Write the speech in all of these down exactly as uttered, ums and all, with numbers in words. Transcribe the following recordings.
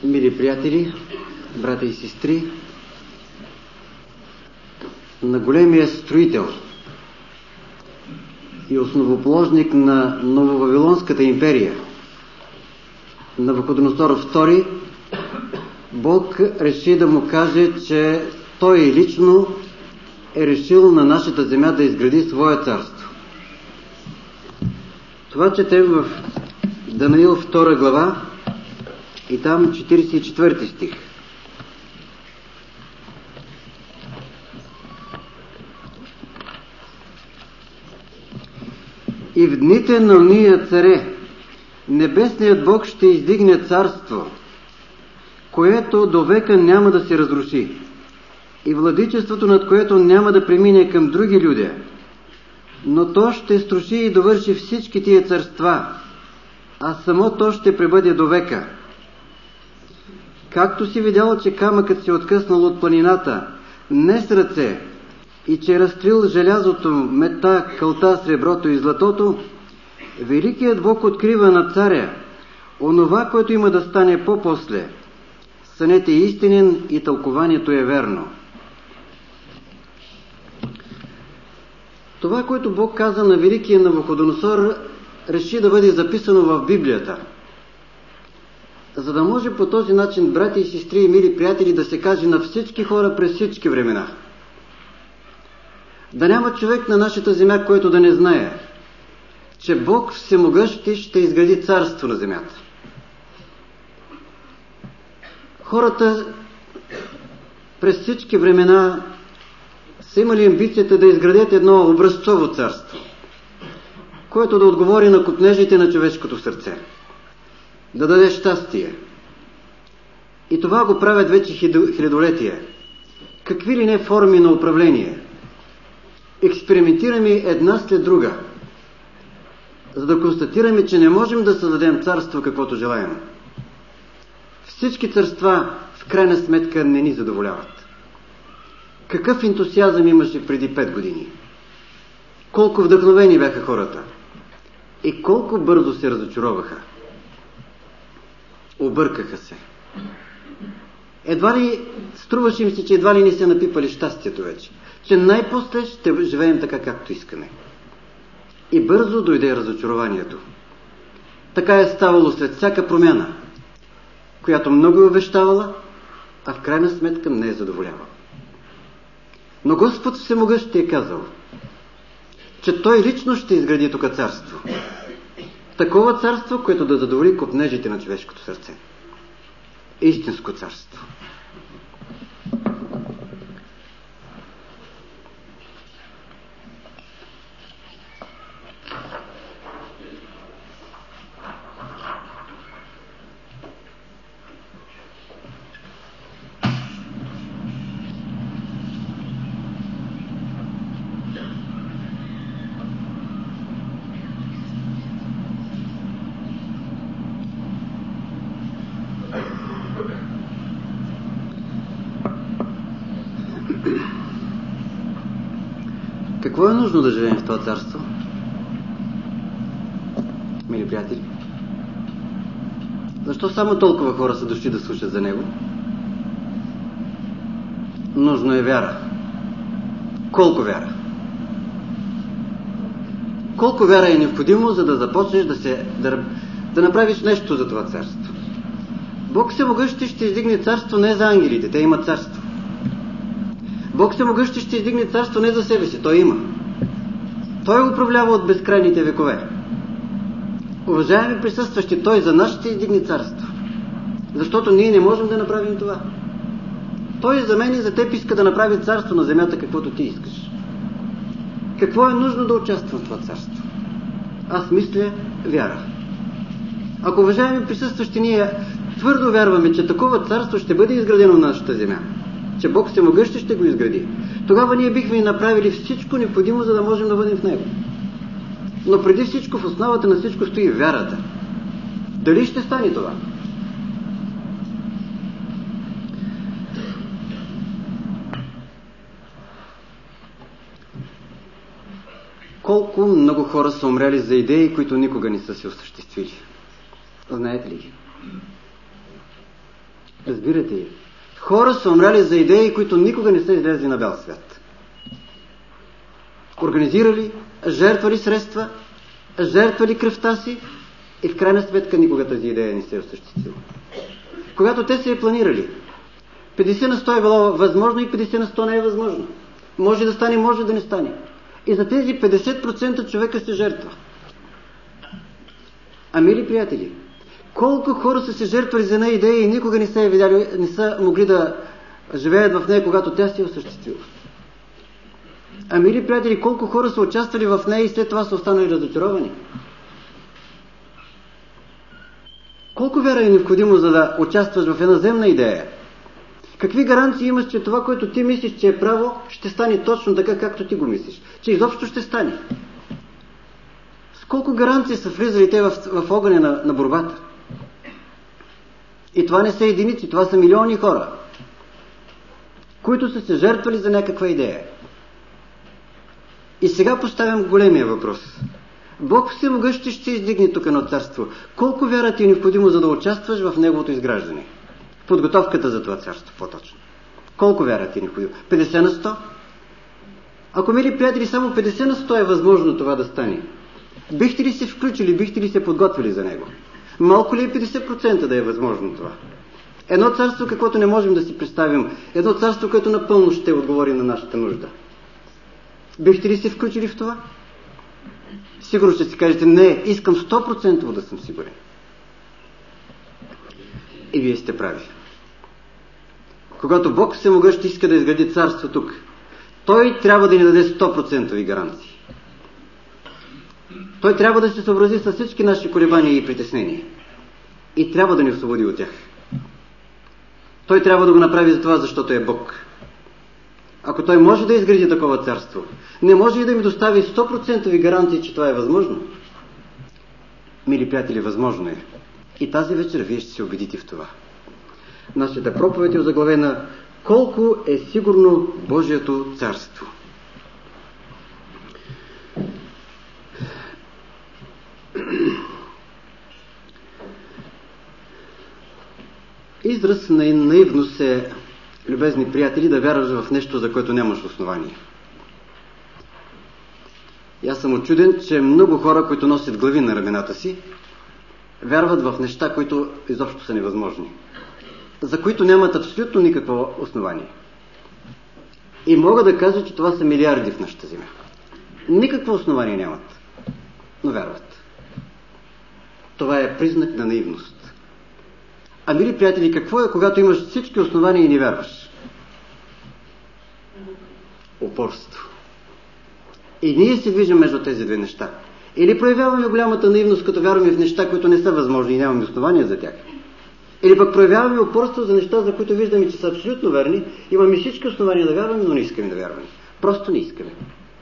Мили приятели, брата и сестри, на големия строител и основоположник на Нововавилонската империя, Навуходоносор втори, Бог реши да му каже, че той лично е решил на нашата земя да изгради свое царство. Това четем в Данаил втора глава и там четиридесет и четвърти стих. И в дните на ония царе небесният Бог ще издигне царство, което до века няма да се разруши, и владичеството над което няма да премине към други люди, но то ще струши и довърши всички тия царства, а само то ще пребъде до века. Както си видял, че камъкът се откъснал от планината, не с ръце, и че разтрил желязото, мета, кълта, среброто и златото, великият Бог открива на царя онова, което има да стане по-после. Сънът е истинен и тълкованието е верно. Това, което Бог каза на великия Навуходоносор, реши да бъде записано в Библията, за да може по този начин, брати и сестри и мили приятели, да се каже на всички хора през всички времена. Да няма човек на нашата земя, който да не знае, че Бог всемогъщ ще изгради царство на земята. Хората през всички времена са имали амбицията да изградят едно образцово царство, което да отговори на копнежите на човешкото сърце, да даде щастие. И това го правят вече хилядолетия. Какви ли не форми на управление. Експериментираме една след друга, за да констатираме, че не можем да създадем царство каквото желаем. Всички царства в крайна сметка не ни задоволяват. Какъв ентусиазъм имаше преди пет години? Колко вдъхновени бяха хората? И колко бързо се разочароваха? Объркаха се. Едва ли, струваше им се, че едва ли не се напипали щастието вече. Че най-после ще живеем така, както искаме. И бързо дойде разочарованието. Така е ставало след всяка промяна, която много е обещавала, а в крайна сметка не е задоволявала. Но Господ всемогъщ е казал, че Той лично ще изгради тук царство. Такова царство, което да задоволи копнежите на човешкото сърце. Истинско царство. Какво е нужно да живеем в това царство, мили приятели? Защо само толкова хора са дошли да слушат за него? Нужно е вяра. Колко вяра? Колко вяра е необходимо, за да започнеш да, се, да, да направиш нещо за това царство? Бог всемогъщ ще издигне царство не за ангелите, те имат царство. Бог всемогъщ ще издигне царство не за себе си, Той има. Той управлява от безкрайните векове. Уважаеми присъстващи, Той за нас ще издигне царство. Защото ние не можем да направим това. Той за мен и за теб иска да направи царство на земята, каквото ти искаш. Какво е нужно да участвам в това царство? Аз мисля вяра. Ако, уважаеми присъстващи, ние твърдо вярваме, че такова царство ще бъде изградено на нашата земя, че Бог всемогъщ ще го изгради, тогава ние бихме направили всичко необходимо, за да можем да бъдем в него. Но преди всичко, в основата на всичко стои вярата. Дали ще стане това? Колко много хора са умрели за идеи, които никога не са се осъществили. Знаете ли ги? Разбирате ли? Хора са умряли за идеи, които никога не са излезли на бял свят. Организирали, жертвали средства, жертвали кръвта си и в крайна сметка никога тази идея не се е осъществила. Когато те се е планирали, петдесет на сто е било възможно и петдесет на сто не е възможно. Може да стане, може да не стане. И за тези петдесет процента човека се жертва. А, мили приятели, колко хора са се жертвали за една идея и никога не са, видяли, не са могли да живеят в нея, когато тя се е осъществила. А, мили приятели, колко хора са участвали в нея и след това са останали разочаровани. Колко вяра е необходимо, за да участваш в една земна идея? Какви гаранции имаш, че това, което ти мислиш, че е право, ще стане точно така, както ти го мислиш? Че изобщо ще стане? С колко гаранции са влизали те в, в огъня на, на борбата? И това не са единици, това са милиони хора, които са се жертвали за някаква идея. И сега поставям големия въпрос. Бог всемогъщ ще издигне тук на царство. Колко вяра ти е необходимо, за да участваш в неговото изграждане? Подготовката за това царство, по-точно. Колко вяра ти е необходимо? петдесет на сто? Ако, мили приятели, само петдесет на сто е възможно това да стане, бихте ли се включили, бихте ли се подготвили за него? Малко ли е петдесет процента да е възможно това? Едно царство, каквото не можем да си представим. Едно царство, което напълно ще отговори на нашата нужда. Бихте ли се включили в това? Сигурно ще си кажете, не, искам сто процента да съм сигурен. И вие сте прави. Когато Бог всемогъщ иска да изгради царство тук, Той трябва да ни даде сто процента гаранции. Той трябва да се съобрази с всички наши колебания и притеснения. И трябва да ни освободи от тях. Той трябва да го направи за това, защото е Бог. Ако Той може да изгради такова царство, не може и да ми достави сто процента гаранции, че това е възможно. Мили приятели, възможно е. И тази вечер вие ще се убедите в това. Нашата проповед е озаглавена колко е сигурно Божието царство. Израз на наивност е, любезни приятели, да вярваш в нещо, за което нямаш основание. И аз съм учуден, че много хора, които носят глави на рамената си, вярват в неща, които изобщо са невъзможни, за които нямат абсолютно никакво основание. И мога да кажа, че това са милиарди в нашата земя. Никакво основание нямат, но вярват. Това е признак на наивност. А, мили приятели, какво е, когато имаш всички основания и не вярваш? Упорство. И ние се движим между тези две неща. Или проявяваме голямата наивност, като вярваме в неща, които не са възможни и нямаме основания за тях. Или пък проявяваме упорство за неща, за които виждаме, че са абсолютно верни, имаме всички основания да вярваме, но не искаме да вярваме. Просто не искаме.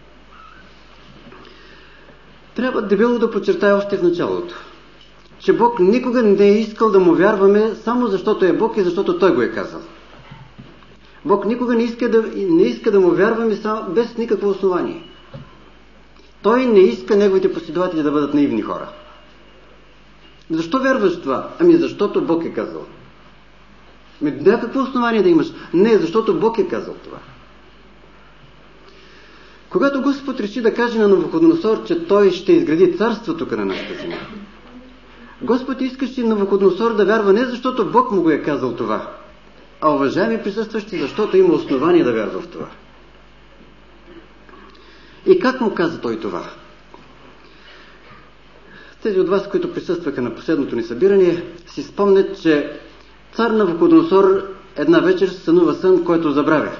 Трябва дебело да подчертая още в началото, че Бог никога не е искал да му вярваме само защото е Бог и защото Той го е казал. Бог никога не иска да, не иска да му вярваме само, без никакво основание. Той не иска неговите последователи да бъдат наивни хора. Защо вярваш това? Ами защото Бог е казал. Ами някакво основание да имаш? Не, защото Бог е казал това. Когато Господ реши да каже на Навуходоносор, че Той ще изгради царство тук на нашата земя, Господ искаше Навуходоносор да вярва не защото Бог му го е казал това, а, уважаеми присъстващи, защото има основание да вярва в това. И как му каза той това? Тези от вас, които присъстваха на последното ни събиране, си спомнят, че цар Навуходоносор една вечер сънува сън, който забравя.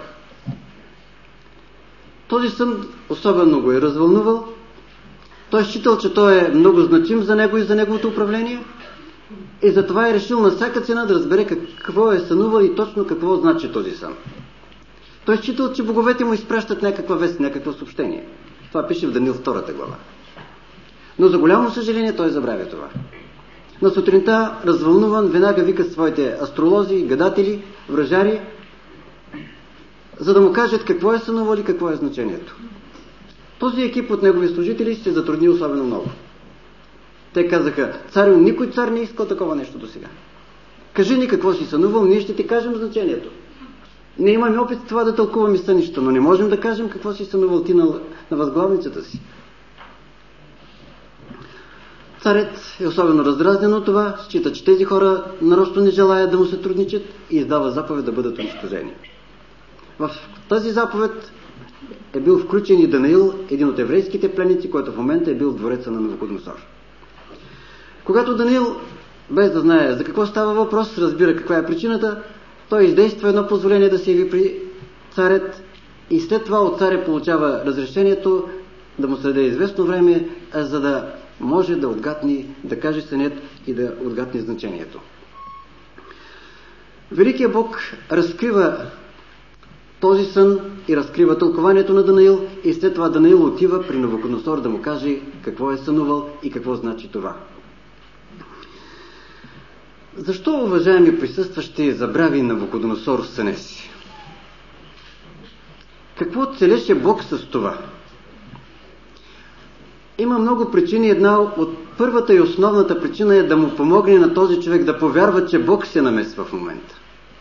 Този сън особено го е развълнувал. Той считал, че той е много значим за него и за неговото управление, и затова е решил на всяка цена да разбере какво е сънувал и точно какво значи този сън. Той считал, че боговете му изпращат някаква вест, някакво съобщение. Това пише в Даниил втората глава. Но за голямо съжаление той забравя това. На сутринта, развълнуван, веднага вика своите астролози, гадатели, вражари, за да му кажат какво е сънувал и какво е значението. Този екип от негови служители се затрудни особено много. Те казаха: царю, никой цар не искал такова нещо до сега. Кажи ни какво си сънувал, ние ще ти кажем значението. Не имаме опит това да тълкуваме сънища, но не можем да кажем какво си сънувал ти на, на възглавницата си. Царят е особено раздразнен от това, счита, че тези хора нарочно не желаят да му сътрудничат и издава заповед да бъдат унищожени. В тази заповед е бил включен и Данаил, един от еврейските пленници, който в момента е бил в двореца на Навуходоносор. Когато Данаил, без да знае за какво става въпрос, разбира каква е причината, той издейства едно позволение да се яви при царят и след това от царя получава разрешението да му се даде известно време, за да може да отгадни, да каже сънят и да отгадни значението. Великият Бог разкрива този сън и разкрива тълкованието на Данаил и след това Данаил отива при Навуходоносор да му каже какво е сънувал и какво значи това. Защо, уважаеми присъстващи, забрави Навуходоносор съня си? Какво целеше Бог с това? Има много причини. Една от първата и основната причина е да му помогне на този човек да повярва, че Бог се намесва в момента.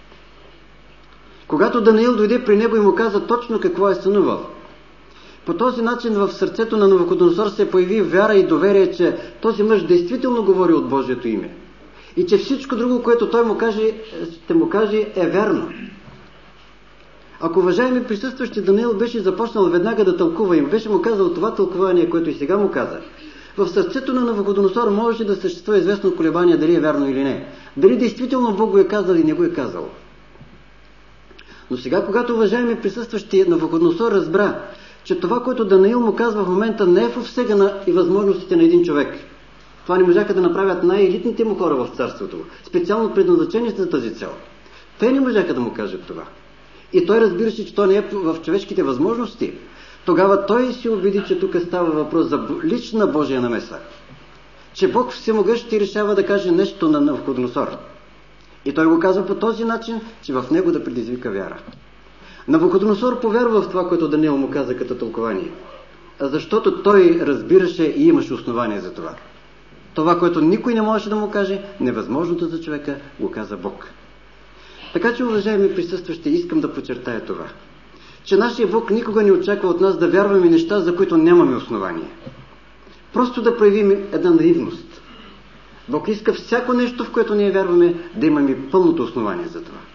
Когато Данаил дойде при него и му каза точно какво е сънувал, по този начин в сърцето на Навуходоносор се появи вяра и доверие, че този мъж действително говори от Божието име. И че всичко друго, което той му каже, ще му каже, е вярно. Ако, уважаеми присъстващи, Данаил беше започнал веднага да тълкува им, беше му казал това тълкувание, което и сега му каза, в сърцето на Навуходоносор може да съществува известно колебание дали е вярно или не. Дали действително Бог го е казал и не го е казал. Но сега, когато, уважаеми присъстващи, Навуходоносор разбра, че това, което Данаил му казва в момента, не е в обсега на и възможностите на един човек. Това не можаха да направят най-елитните му хора в царството, специално предназначени за тази цел. Те не можаха да му кажат това. И той разбираше, че то не е в човешките възможности. Тогава той се убеди, че тук става въпрос за лична Божия намеса. Че Бог всемогъщ ще решава да каже нещо на Навуходоносор. И той го казва по този начин, че в него да предизвика вяра. Навуходоносор повярва в това, което Даниил му каза като тълкование. Защото той разбираше и имаше основание за това. Това, което никой не можеше да му каже, невъзможното за човека, го каза Бог. Така че, уважаеми присъстващи, искам да подчертая това, че нашия Бог никога не очаква от нас да вярваме неща, за които нямаме основание. Просто да проявим една наивност. Бог иска всяко нещо, в което ние вярваме, да имаме пълното основание за това.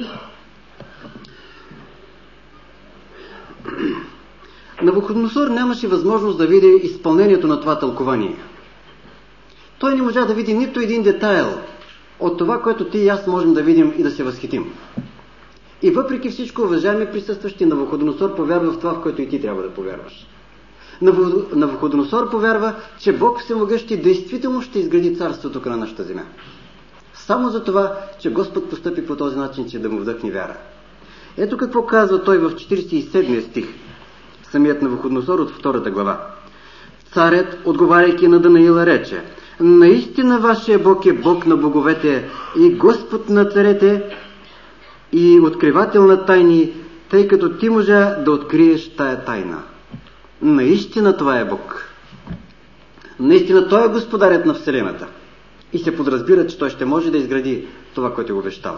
Навуходоносор нямаше възможност да види изпълнението на това тълкование. Той не можа да види нито един детайл от това, което ти и аз можем да видим и да се възхитим. И въпреки всичко, уважаеми присъстващи, Навуходоносор повярва в това, в което и ти трябва да повярваш. Навуходоносор повярва, че Бог всемогъщи действително ще изгради царството тук на нашата земя. Само за това, че Господ постъпи по този начин, че да му вдъхне вяра. Ето какво казва той в четиридесет и седми стих, самият Навуходоносор от втората глава. Царят, отговаряйки на Данаила, рече: наистина вашия Бог е Бог на боговете и Господ на царете и откривател на тайни, тъй като ти можа да откриеш тая тайна. Наистина това е Бог. Наистина той е господарят на Вселената. И се подразбира, че той ще може да изгради това, което го обещава.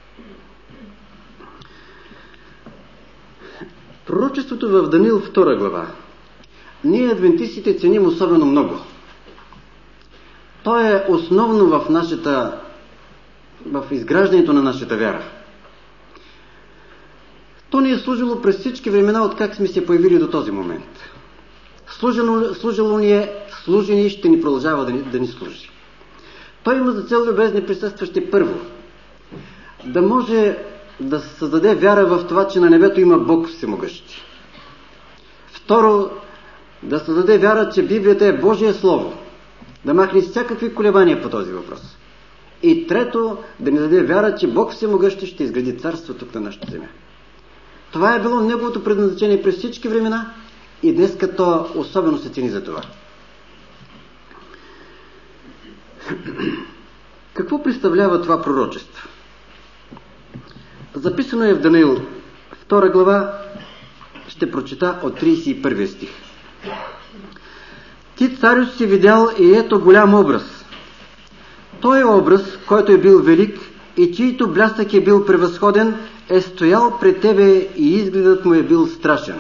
Пророчеството в Даниил втора глава ние адвентистите ценим особено много. То е основно в нашата, в изграждането на нашата вяра. То ни е служило през всички времена, от как сме се появили до този момент. Служило, служило ни е, служи ни и ще ни продължава да ни, да ни служи. Той има за цел, любезни присъстващи, първо, да може да създаде вяра в това, че на небето има Бог всемогъщ. Второ, да създаде вяра, че Библията е Божие Слово. Да махне всякакви колебания по този въпрос. И трето, да ни даде вяра, че Бог всемогъщ ще изгради царство тук на нашата земя. Това е било неговото предназначение през всички времена и днес като особено се цени за това. Какво представлява това пророчество? Записано е в Даниил втора глава, ще прочита от тридесет и първи стих. Ти, царю, си видял и ето голям образ. Той е образ, който е бил велик и чийто блясък е бил превъзходен, е стоял пред тебе и изгледът му е бил страшен.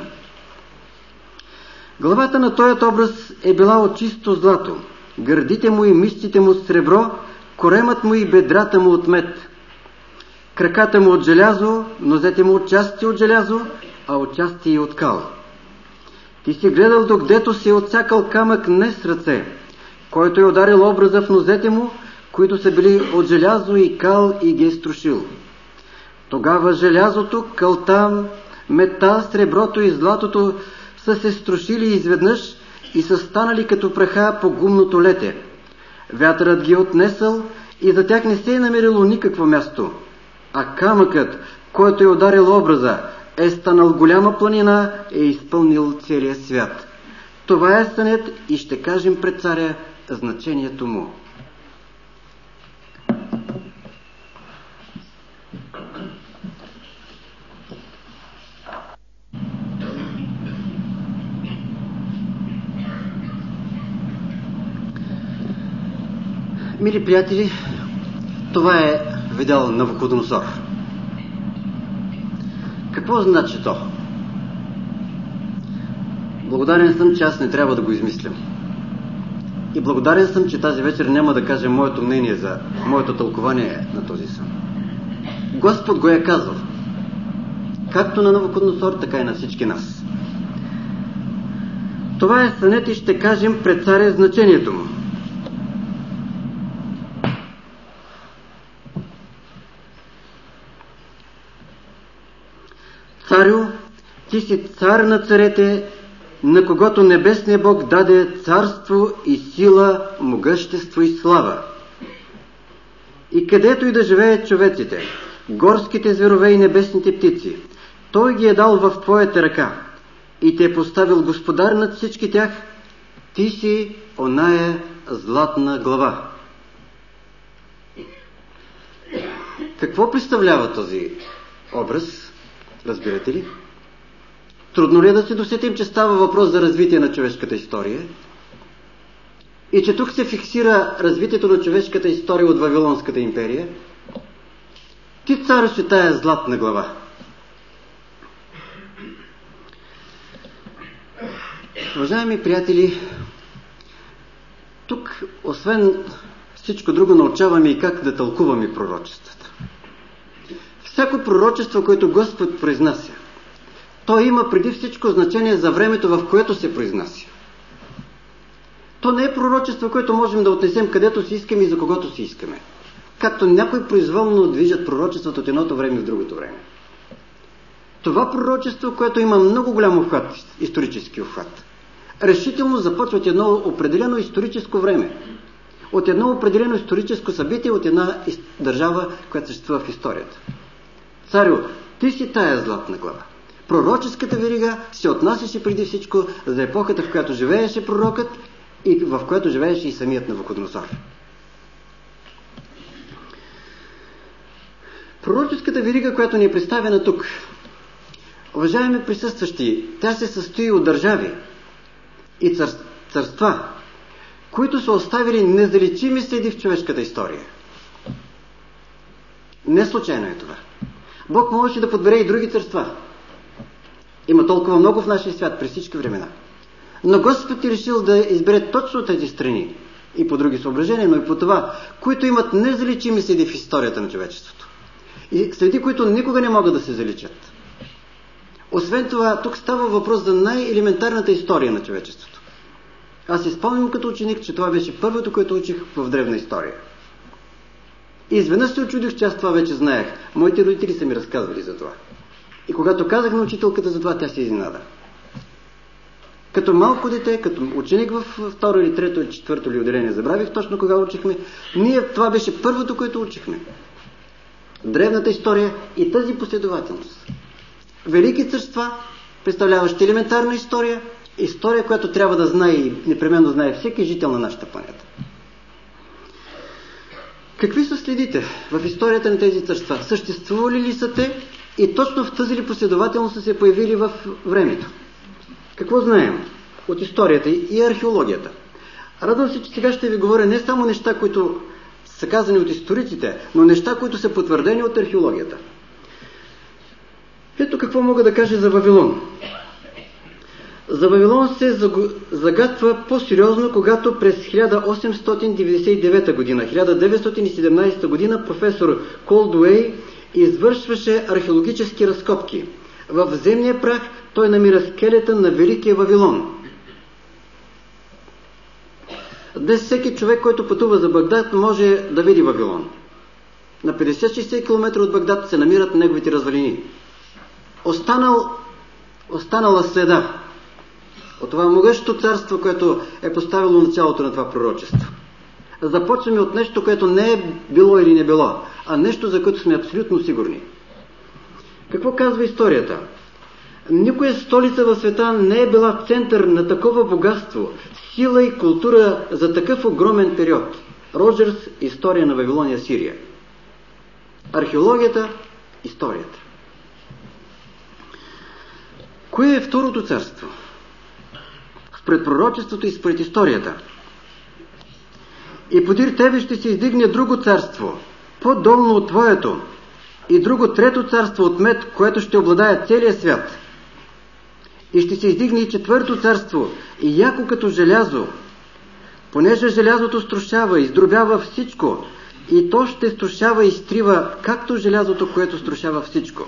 Главата на този образ е била от чисто злато, гърдите му и мишците му от сребро, коремът му и бедрата му от мед, краката му от желязо, нозете му от части от желязо, а от части и от кал. Ти си гледал докъдето си е отсякал камък не с ръце, който е ударил образа в нозете му, които са били от желязо и кал, и ги е струшил. Тогава желязото, калта, мета, среброто и златото са се струшили изведнъж и са станали като праха по гумното лете. Вятърът ги е отнесъл и за тях не се е намерило никакво място, а камъкът, който е ударил образа, е станал голяма планина, е изпълнил целия свят. Това е сънят и ще кажем пред царя значението му. Мили приятели, това е видял Навуходоносор. Какво значи то? Благодарен съм, че аз не трябва да го измислям. И благодарен съм, че тази вечер няма да кажа моето мнение за моето тълкование на този сън. Господ го е казал. Както на Навуходоносор, така и на всички нас. Това е сънят и ще кажем пред царя значението му. Царю, ти си цар на царете, на когото небесният Бог даде царство и сила, могъщество и слава. И където и да живеят човеците, горските зверове и небесните птици, той ги е дал в твоята ръка и те е поставил господар над всички тях. Ти си оная златна глава. Какво представлява този образ? Разбирате ли? Трудно ли е да се досетим, че става въпрос за развитие на човешката история? И че тук се фиксира развитието на човешката история от Вавилонската империя? Ти, цар, си тая златна глава. Уважаеми приятели, тук, освен всичко друго, научаваме и как да тълкуваме пророчествата. Всяко пророчество, което Господ произнася, то има преди всичко значение за времето, в което се произнася. То не е пророчество, което можем да отнесем където си искаме и за когото си искаме. Както някои произволно движат пророчеството от едното време в другото време. Това пророчество, което има много голям обхват, исторически обхват, решително започва от едно определено историческо време. От едно определено историческо събитие, от една държава, която съществува в историята. Царю, ти си тая златна глава. Пророческата верига се отнасяше преди всичко за епохата, в която живееше пророкът и в която живееше и самият Навуходоносор. Пророческата верига, която ни е представена тук, уважаеми присъстващи, тя се състои от държави и цар... царства, които са оставили незаличими следи в човешката история. Не случайно е това. Бог можеше да подбере и други царства. Има толкова много в нашия свят през всички времена. Но Господ е решил да избере точно тези страни и по други съображения, но и по това, които имат незаличими следи в историята на човечеството. И следи, които никога не могат да се заличат. Освен това, тук става въпрос за най-елементарната история на човечеството. Аз си спомням като ученик, че това беше първото, което учих в древна история. И изведнъж се очудих, че аз това вече знаех. Моите родители са ми разказвали за това. И когато казах на учителката за това, тя се изненада. Като малко дете, като ученик в второ или трето или четвърто ли отделение, забравих точно кога учихме, ние това беше първото, което учихме. Древната история и тази последователност. Велики царства, представляващи елементарна история, история, която трябва да знае и непременно знае всеки жител на нашата планета. Какви са следите в историята на тези царства? Съществували ли са те и точно в тази ли последователност са се появили в времето? Какво знаем от историята и археологията? Радвам се, че сега ще ви говоря не само неща, които са казани от историците, но неща, които са потвърдени от археологията. Ето какво мога да кажа за Вавилон. За Вавилон се загатва по-сериозно, когато през хиляда осемстотин деветдесет и девета година, хиляда деветстотин и седемнадесета година професор Колдуей извършваше археологически разкопки. В земния прах той намира скелета на Великия Вавилон. Днес всеки човек, който пътува за Багдад, може да види Вавилон. На петдесет-шейсет километра от Багдад се намират неговите развалини. Останал, останала следа от това могъщо царство, което е поставило началото на това пророчество. Започваме от нещо, което не е било или не било, а нещо, за което сме абсолютно сигурни. Какво казва историята? Никоя столица в света не е била център на такова богатство, сила и култура за такъв огромен период. Роджерс, история на Вавилон и Асирия. Археологията, историята. Кое е второто царство? Според пророчеството и според историята. И подир тебе ще се издигне друго царство, по-долно от твоето, и друго трето царство от мед, което ще обладае целия свят. И ще се издигне и четвърто царство, и яко като желязо, понеже желязото струшава и сдробява всичко, и то ще струшава и изтрива, както желязото, което струшава всичко.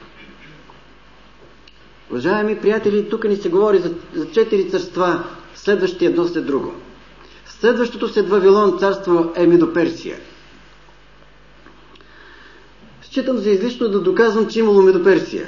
Уважаеми приятели, тук ни се говори за, за четири царства, следващи едно след друго. Следващото след Вавилон царство е Медоперсия. Считам за излишно да доказвам, че имало Медоперсия.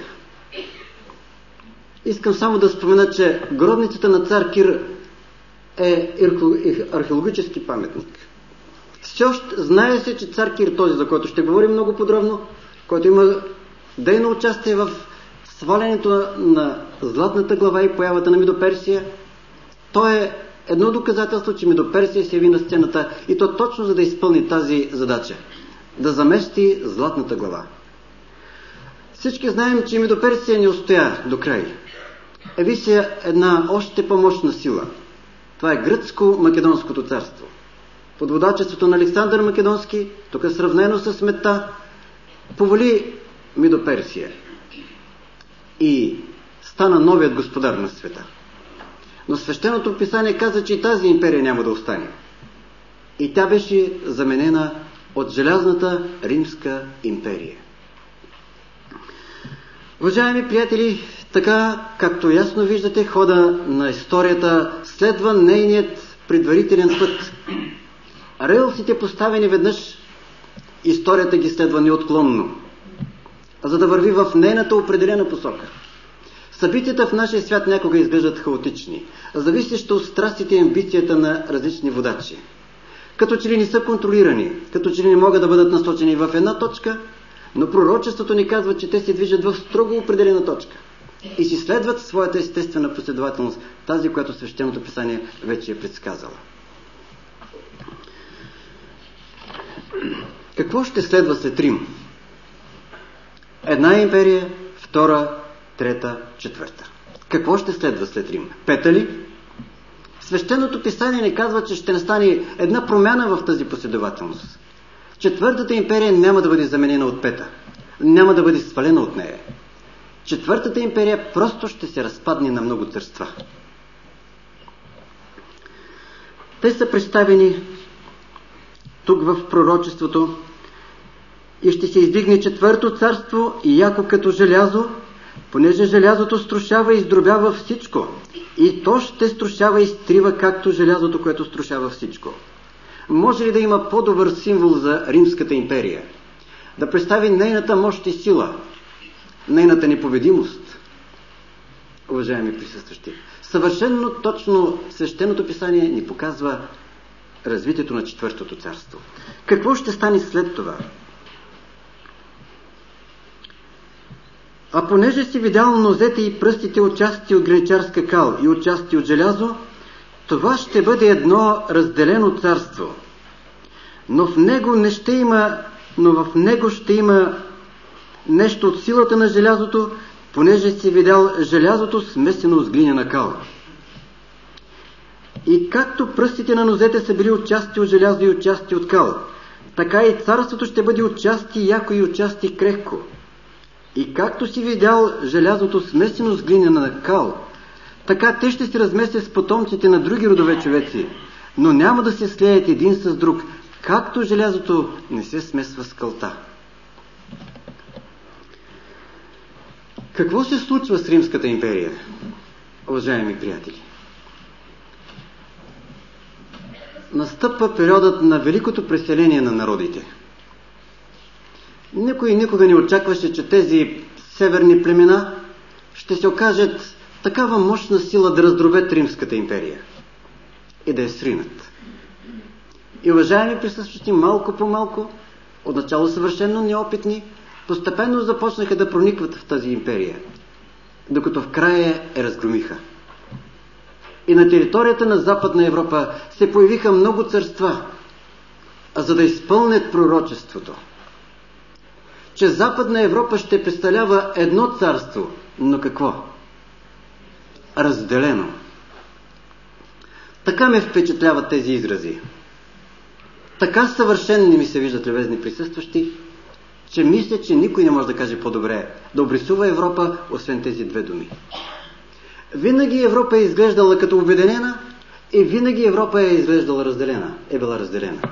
Искам само да спомена, че гробницата на цар Кир е археологически паметник. Все още знае се, че цар Кир, този, за който ще говорим много подробно, който има дейно участие в свалянето на златната глава и появата на Медоперсия, то е едно доказателство, че Медоперсия се яви на сцената, и то точно за да изпълни тази задача. Да замести златната глава. Всички знаем, че Медоперсия не устоя до край. Яви се една още по-мощна сила. Това е гръцко-македонското царство. Под водачеството на Александър Македонски, тук сравнено с Метта, повали Медоперсия и стана новият господар на света. Но свещеното писание каза, че и тази империя няма да остане. И тя беше заменена от желязната Римска империя. Уважаеми приятели, така както ясно виждате, хода на историята следва нейният предварителен път. Релсите, поставени веднъж, историята ги следва неотклонно, за да върви в нейната определена посока. Събитията в нашия свят някога изглеждат хаотични, зависещи от страстите и амбицията на различни водачи. Като че ли не са контролирани, като че ли не могат да бъдат насочени в една точка, но пророчеството ни казва, че те се движат в строго определена точка и си следват своята естествена последователност, тази, която свещеното писание вече е предсказала. Какво ще следва след Рим? Една империя, втора, трета, четвърта. Какво ще следва след Рим? Пета ли? Свещеното писание ни казва, че ще настане една промяна в тази последователност. Четвъртата империя няма да бъде заменена от пета. Няма да бъде свалена от нея. Четвъртата империя просто ще се разпадне на много царства. Те са представени тук в пророчеството и ще се издигне четвърто царство и яко като желязо, понеже желязото струшава и издробява всичко. И то ще струшава и изтрива, както желязото, което струшава всичко. Може ли да има по-добър символ за Римската империя? Да представи нейната мощ и сила, нейната непобедимост. Уважаеми присъстващи, съвършенно точно свещеното писание ни показва развитието на четвъртото царство. Какво ще стане след това? А понеже си видял нозете и пръстите от части от граничарска кал и от части от желязо, това ще бъде едно разделено царство. Но в него не ще има, но в него ще има нещо от силата на желязото, понеже си видял желязото смесено с глиняна кал. И както пръстите на нозете са били от части от желязо и от части от кал, така и царството ще бъде отчасти яко и отчасти крехко. И както си видял желязото смесено с глинена кал, така те ще се разместят с потомците на други родове човеци, но няма да се слеят един с друг, както желязото не се смесва с калта. Какво се случва с Римската империя, уважаеми приятели? Настъпва периодът на великото преселение на народите. Никой никога не очакваше, че тези северни племена ще се окажат такава мощна сила да раздробят Римската империя и да я сринат. И, уважаеми присъстващи, малко по малко, отначало съвършено неопитни, постепенно започнаха да проникват в тази империя, докато в края я разгромиха. И на територията на Западна Европа се появиха много царства, а за да изпълнят пророчеството, че Западна Европа ще представлява едно царство, но какво? Разделено. Така ме впечатляват тези изрази. Така съвършенни ми се виждат, любезни присъстващи, че мисля, че никой не може да каже по-добре да обрисува Европа, освен тези две думи. Винаги Европа е изглеждала като обединена и винаги Европа е изглеждала разделена, е била разделена.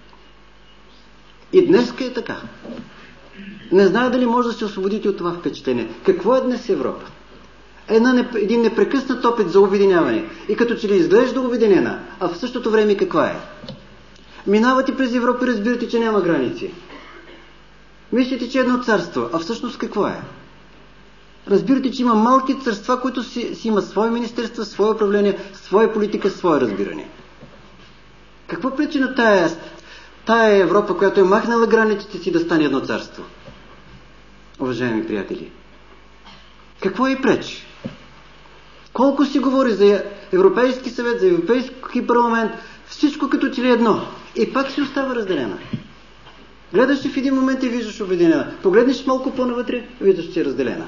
И днеска е така. Не знае дали може да се освободите от това впечатление. Какво е днес Европа? Една, един непрекъснат опит за обединяване. И като че ли изглежда обединена, а в същото време каква е? Минавате през Европа и разбирате, че няма граници. Мислите, че е едно царство, а всъщност какво е? Разбирате, че има малки царства, които си, си имат свои министерства, свое управление, своя политика, свое разбиране. Какво пречи на тая, тая Европа, която е махнала границите си, да стане едно царство? Уважаеми приятели, какво и пречи? Колко си говори за Европейски съвет, за Европейски парламент, всичко като че ли едно. И пак си остава разделена. Гледаш си в един момент и виждаш обединена. Погледнеш малко по-навътре, виждаш, че е разделена.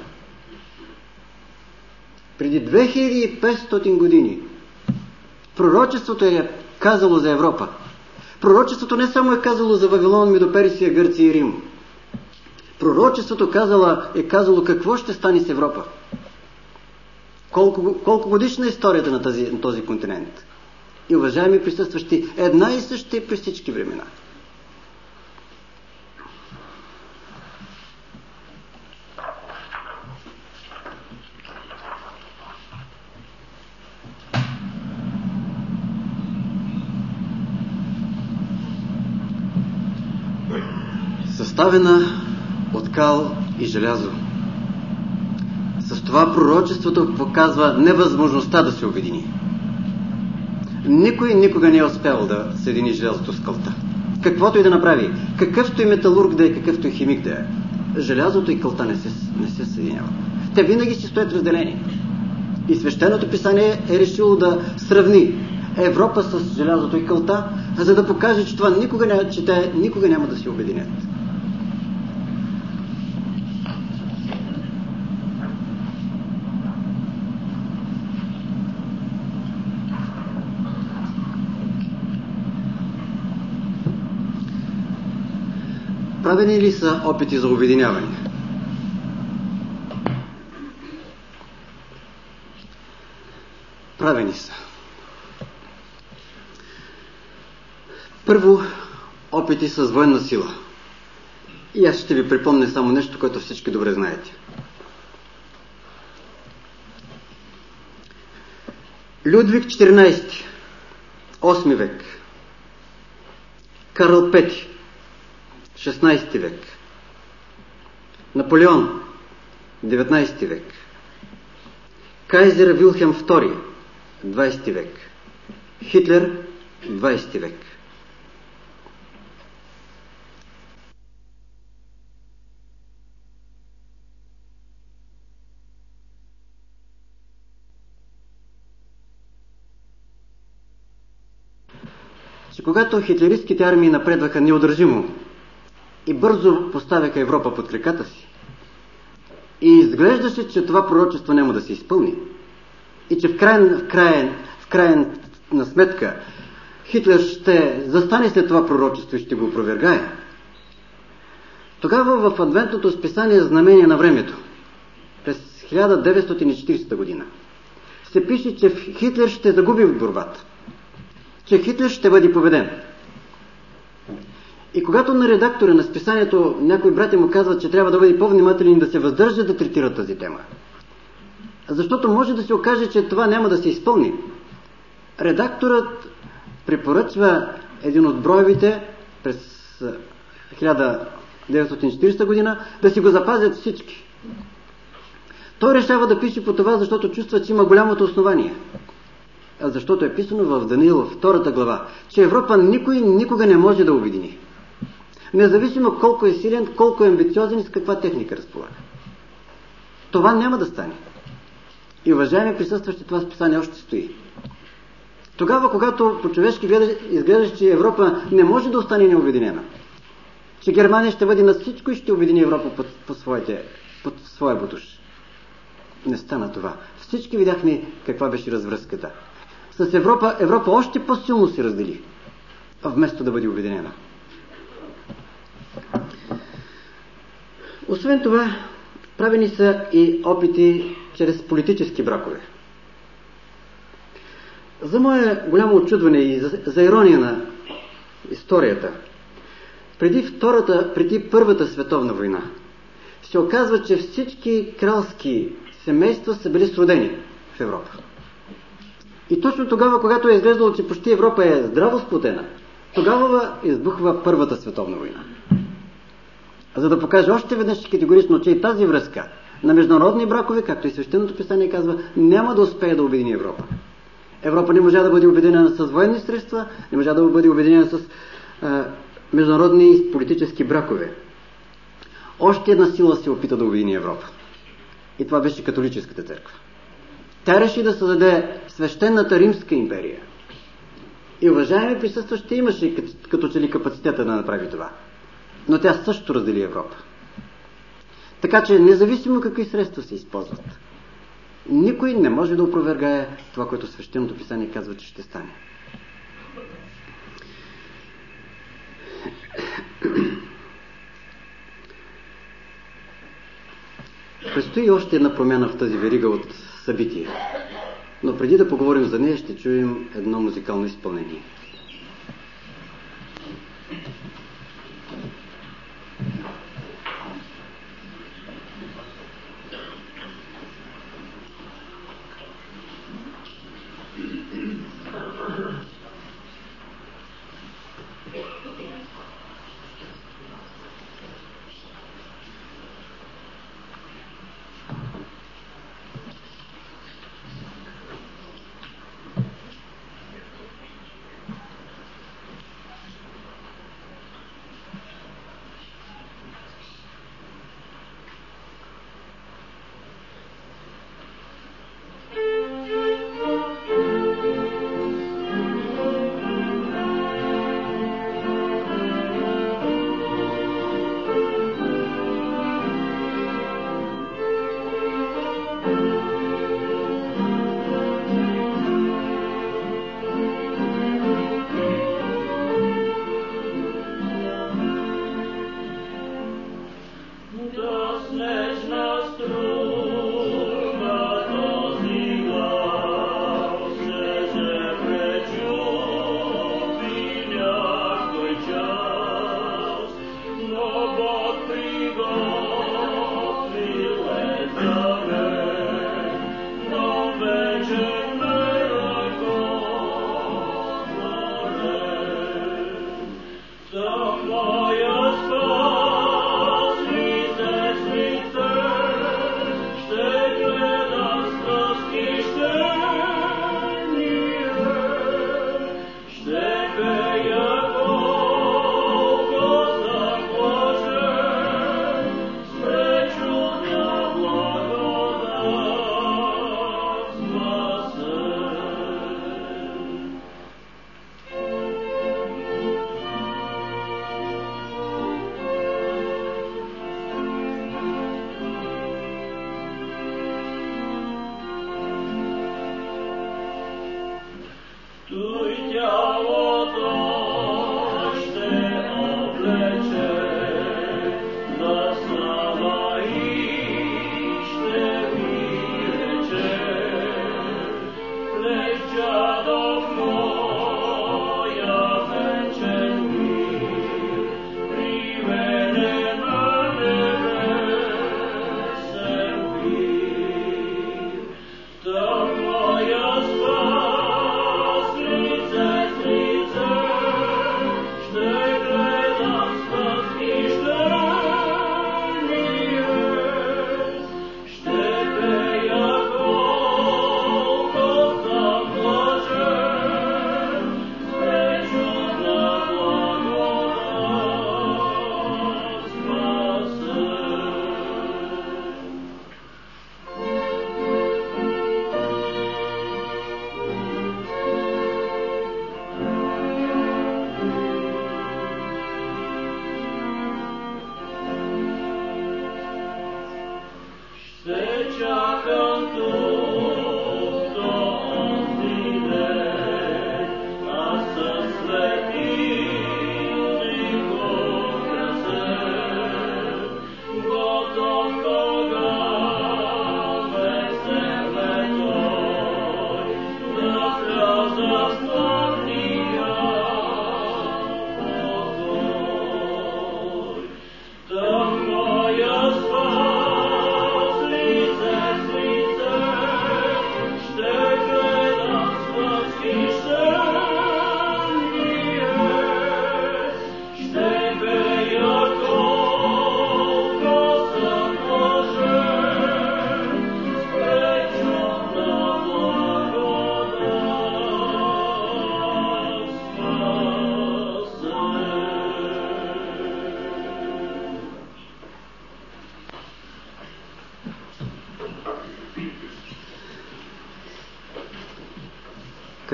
Преди две хиляди и петстотин години пророчеството е казало за Европа. Пророчеството не само е казало за Вавилон, Медоперсия, Гърция и Рим. Пророчеството казала, е казало какво ще стане с Европа. Колко, колко годишна е историята на този, на този континент. И, уважаеми присъстващи, една и съща е през всички времена. Съставена от кал и желязо. С това пророчеството показва невъзможността да се обедини. Никой никога не е успял да съедини желязото с калта. Каквото и да направи, какъвто и металург да е, какъвто и химик да е, желязото и калта не се, не се съединяват. Те винаги си стоят разделени. И Свещеното писание е решило да сравни Европа с желязото и калта, за да покаже, че това никога, не, че те никога няма да се обединят. Правени ли са опити за обединяване? Правени са. Първо, опити с военна сила. И аз ще ви припомня само нещо, което всички добре знаете. Людвиг четиринайсети, осми век. Карл Пети, шестнайсети век. Наполеон, деветнайсети век. Кайзер Вилхелм втори, двайсети век. Хитлер, двайсети век. Че когато хитлеристските армии напредваха неудържимо и бързо поставяха Европа под краката си, и изглеждаше, че това пророчество няма да се изпълни, и че в крайна, в крайен, в крайна сметка Хитлер ще застане след това пророчество и ще го опровергае. Тогава в адвентното списание Знамение на времето през хиляда деветстотин и четиридесета година се пише, че Хитлер ще загуби в борбата, че Хитлер ще бъде победен. И когато на редактора на списанието някои братя му казват, че трябва да бъде по-внимателен и да се въздържа да третира тази тема, защото може да се окаже, че това няма да се изпълни, редакторът препоръчва един от броевите през хиляда деветстотин и четиридесета година да си го запазят всички. Той решава да пише по това, защото чувства, че има голямото основание. Защото е писано в Даниил, втората глава, че Европа никой никога не може да обедини. Независимо колко е силен, колко е амбициозен и с каква техника разполага. Това няма да стане. И уважаеми присъстващи, това списание още стои. Тогава, когато по-човешки изглежда, че Европа не може да остане необединена, че Германия ще бъде на всичко и ще обедини Европа под, под, своите, под своя бутуш. Не стана това. Всички видяхме каква беше развръзката. С Европа, Европа още по-силно се раздели, вместо да бъде обединена. Освен това, правени са и опити чрез политически бракове. За мое голямо очудване и за, за ирония на историята, преди втората, преди Първата световна война, се оказва, че всички кралски семейства са били сродени в Европа. И точно тогава, когато е изглеждало, че почти Европа е здраво сплотена, тогава избухва Първата световна война. За да покаже още веднъж категорично, че и тази връзка на международни бракове, както и Свещеното писание казва, няма да успее да обедини Европа. Европа не можа да бъде обединена с военни средства, не можа да бъде обединена с а, международни политически бракове. Още една сила се опита да обедини Европа. И това беше католическата църква. Тя реши да създаде свещената Римска империя. И уважаеми присъстващи, имаше като, като че ли капацитета да направи това. Но тя също раздели Европа. Така че независимо какви средства се използват, никой не може да опровергае това, което Свещеното писание казва, че ще стане. Предстои още една промяна в тази верига от събития. Но преди да поговорим за нея, ще чуем едно музикално изпълнение.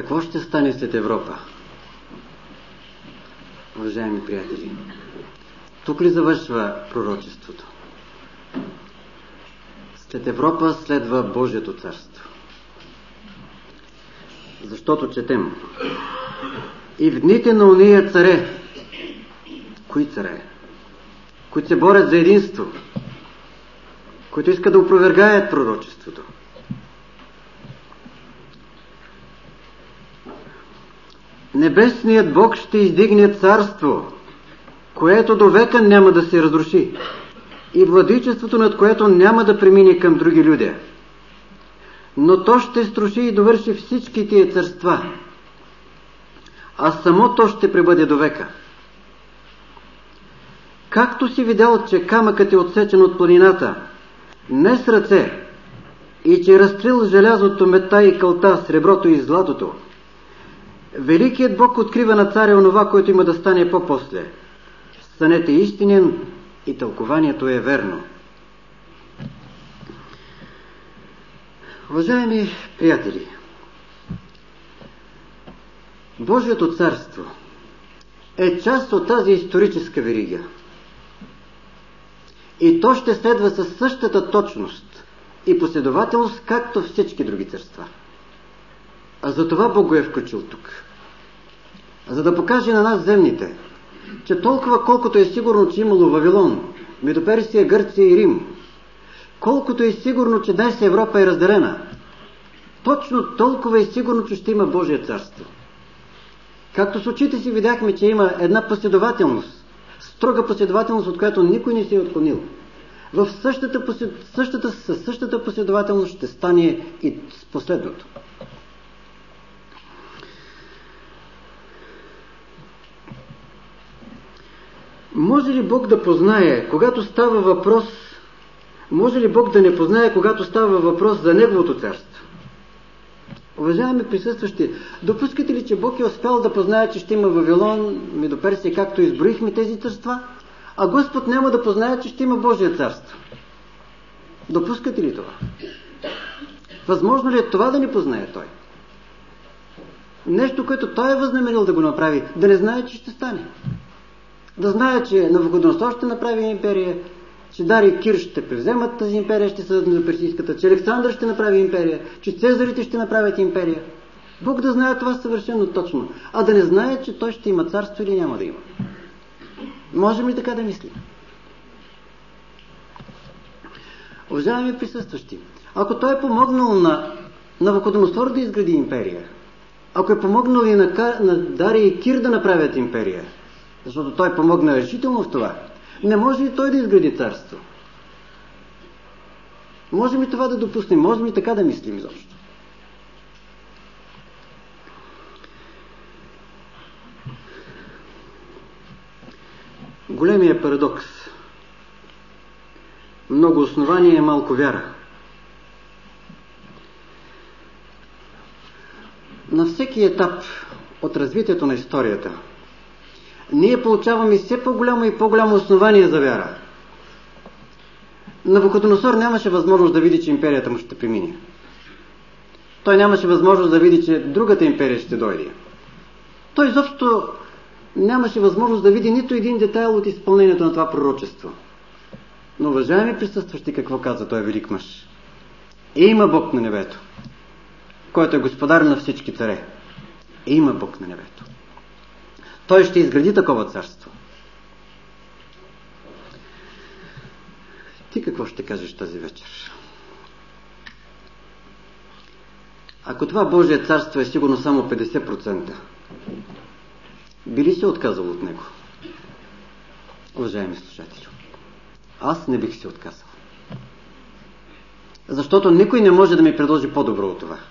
Какво ще стане след Европа? Уважаеми приятели, тук ли завършва пророчеството? След Европа следва Божието царство. Защото четем: и в дните на ония царе, кои царе? Които се борят за единство, които искат да опровергаят пророчеството. Небесният Бог ще издигне царство, което до века няма да се разруши, и владичеството, над което няма да премине към други люди. Но то ще струши и довърши всички тия царства, а само то ще пребъде до века. Както си видял, че камъкът е отсечен от планината, не с ръце, и че разтрил желязото, мета и кълта, среброто и златото, Великият Бог открива на царя онова, което има да стане по-после. Сънът е истинен и тълкованието е верно. Уважаеми приятели, Божието царство е част от тази историческа верига. И то ще следва със същата точност и последователност, както всички други царства. А за това Бог го е включил тук. За да покаже на нас земните, че толкова колкото е сигурно, че имало Вавилон, Медоперсия, Гърция и Рим, колкото е сигурно, че днес Европа е разделена, точно толкова е сигурно, че ще има Божие царство. Както с очите си видяхме, че има една последователност, строга последователност, от която никой не се е отклонил. В същата, същата, със същата последователност ще стане и с последното. Може ли Бог да познае, когато става въпрос, може ли Бог да не познае, когато става въпрос за Неговото царство? Уважаеми присъстващи, допускате ли, че Бог е успял да познае, че ще има Вавилон, Медоперсия, както изброихме тези царства, а Господ няма да познае, че ще има Божие царство? Допускате ли това? Възможно ли е това да не познае Той? Нещо, което Той е възнамерил да го направи, да не знае, че ще стане. Да знае, че Навуходоносор ще направи империя, че Дарий и Кир ще превземат тази империя, ще съдат Медоперсийската, че Александър ще направи империя, че Цезарите ще направят империя. Бог да знае това съвършено точно, а да не знае, че Той ще има царство или няма да има. Можем ли така да мислим? Уважаеми присъстващи, ако Той е помогнал на Навуходоносор да изгради империя, ако е помогнал и на, на Дарий и Кир да направят империя, защото Той помогна решително в това, не може ли Той да изгради царство? Можем ли това да допуснем? Можем ли така да мислим изобщо? Големия парадокс. Много основания и малко вяра. На всеки етап от развитието на историята ние получаваме все по-голямо и по-голямо основание за вяра. Навуходоносор нямаше възможност да види, че империята му ще премине. Той нямаше възможност да види, че другата империя ще дойде. Той изобщо нямаше възможност да види нито един детайл от изпълнението на това пророчество. Но, уважаеми присъстващи, какво каза той велик мъж? И има Бог на небето, който е господар на всички царе. И има Бог на небето. Той ще изгради такова царство. Ти какво ще кажеш тази вечер? Ако това Божие царство е сигурно само петдесет процента, би ли се отказал от него? Уважаеми слушатели, аз не бих се отказал. Защото никой не може да ми предложи по-добро от това.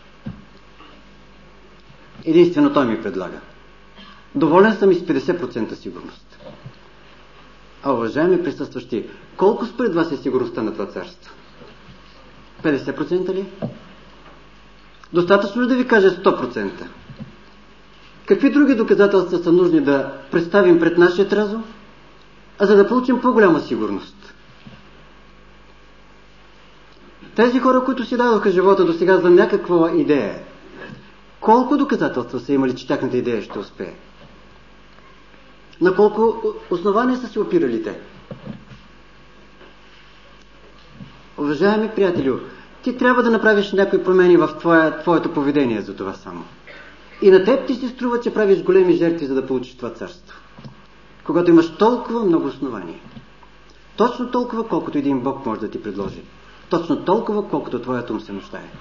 Единствено Той ми предлага. Доволен съм и с петдесет процента сигурност. А, уважаеми присъстващи, колко според вас е сигурността на това царство? петдесет процента ли? Достатъчно ли да ви кажа сто процента? Какви други доказателства са нужни да представим пред нашия разум, а за да получим по-голяма сигурност? Тези хора, които си дадоха живота до сега за някаква идея, колко доказателства са имали, че тяхната идея ще успее? На колко основания са се опирали те? Уважаеми приятелю, ти трябва да направиш някои промени в твоя, твоето поведение за това само. И на теб ти се струва, че правиш големи жертви, за да получиш това царство. Когато имаш толкова много основания. Точно толкова, колкото един Бог може да ти предложи. Точно толкова, колкото твоят ум се нуждае.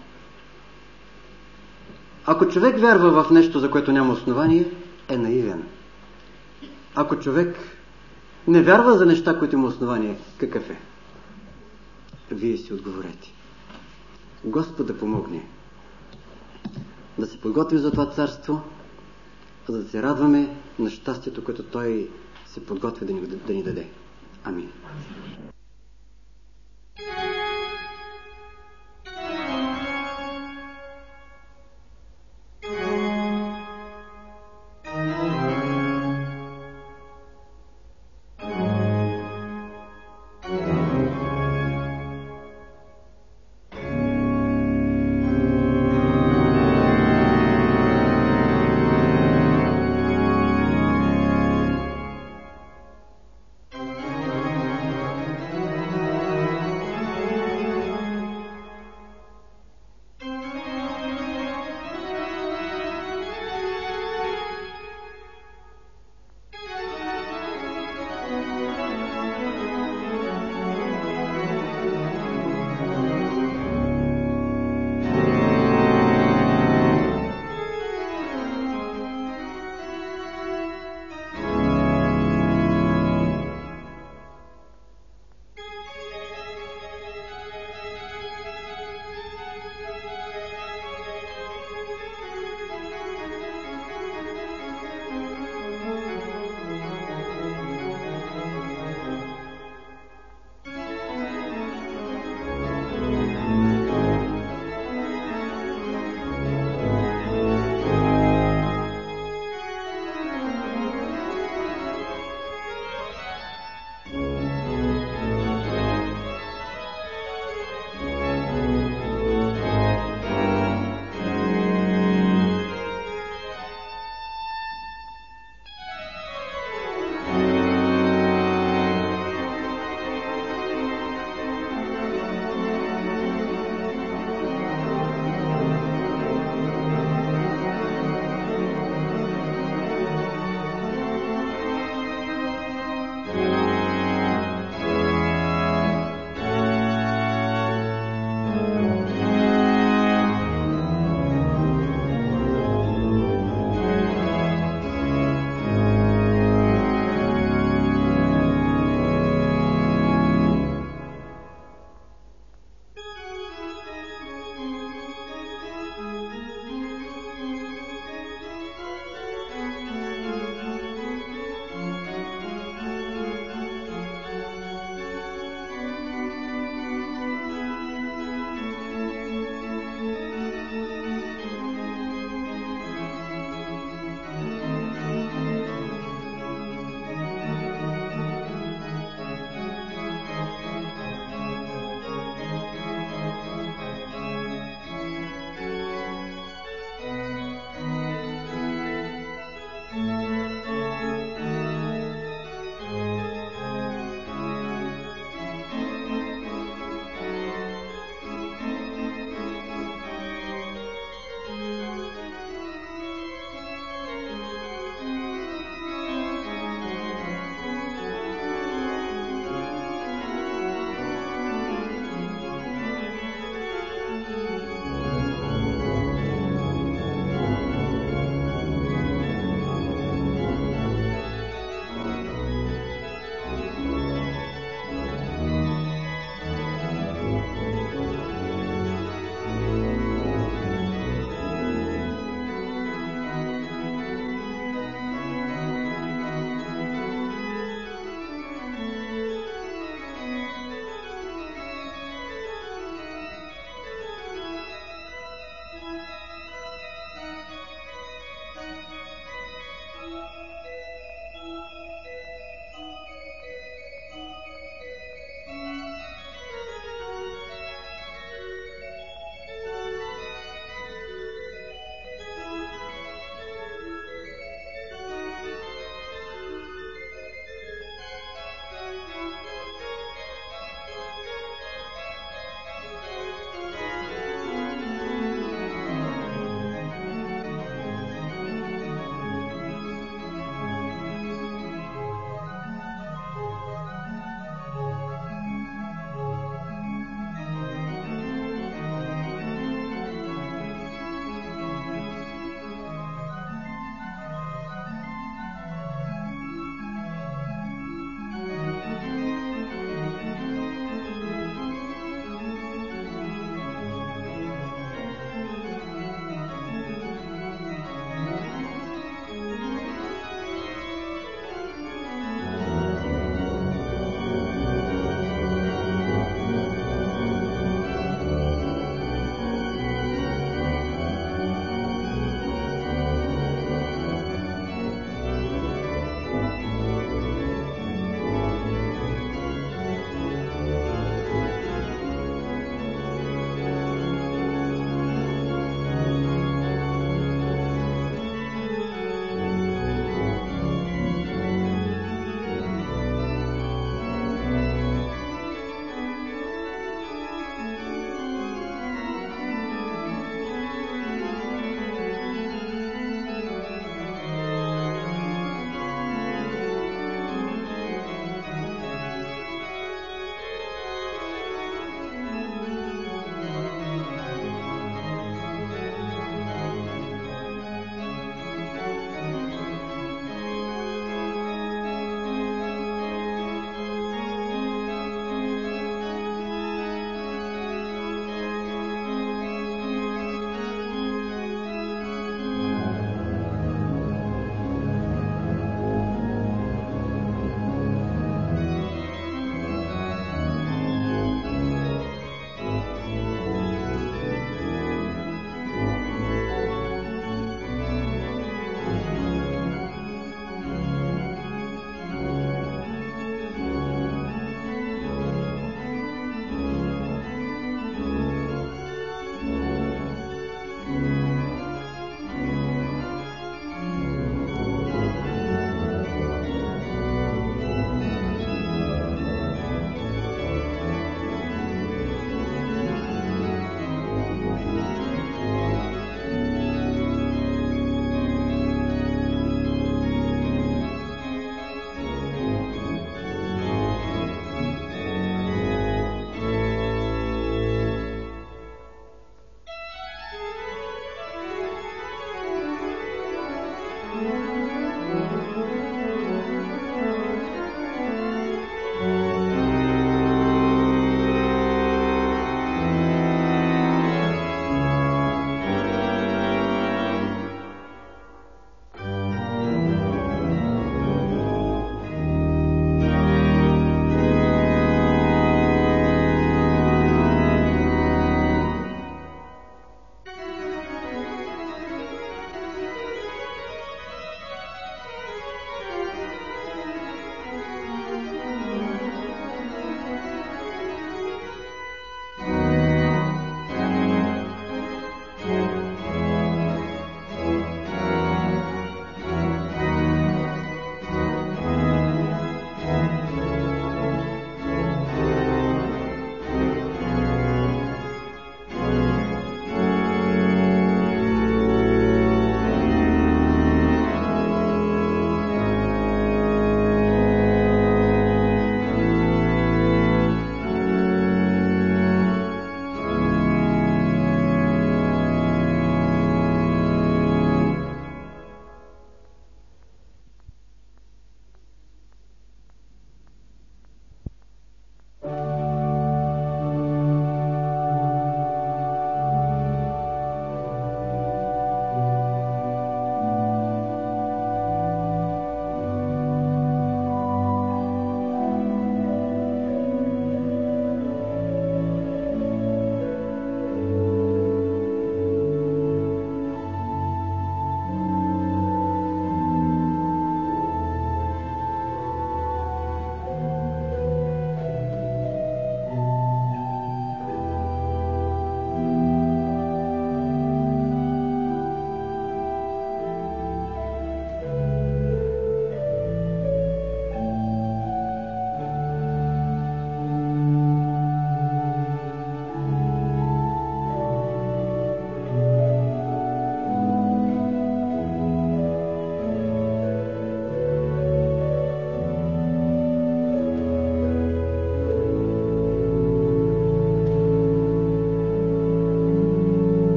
Ако човек вярва в нещо, за което няма основание, е наивен. Ако човек не вярва за неща, които има основание, какъв е? Вие си отговорете. Господ да помогне да се подготвим за това царство, за да се радваме на щастието, което Той се подготвя да ни, да ни даде. Амин.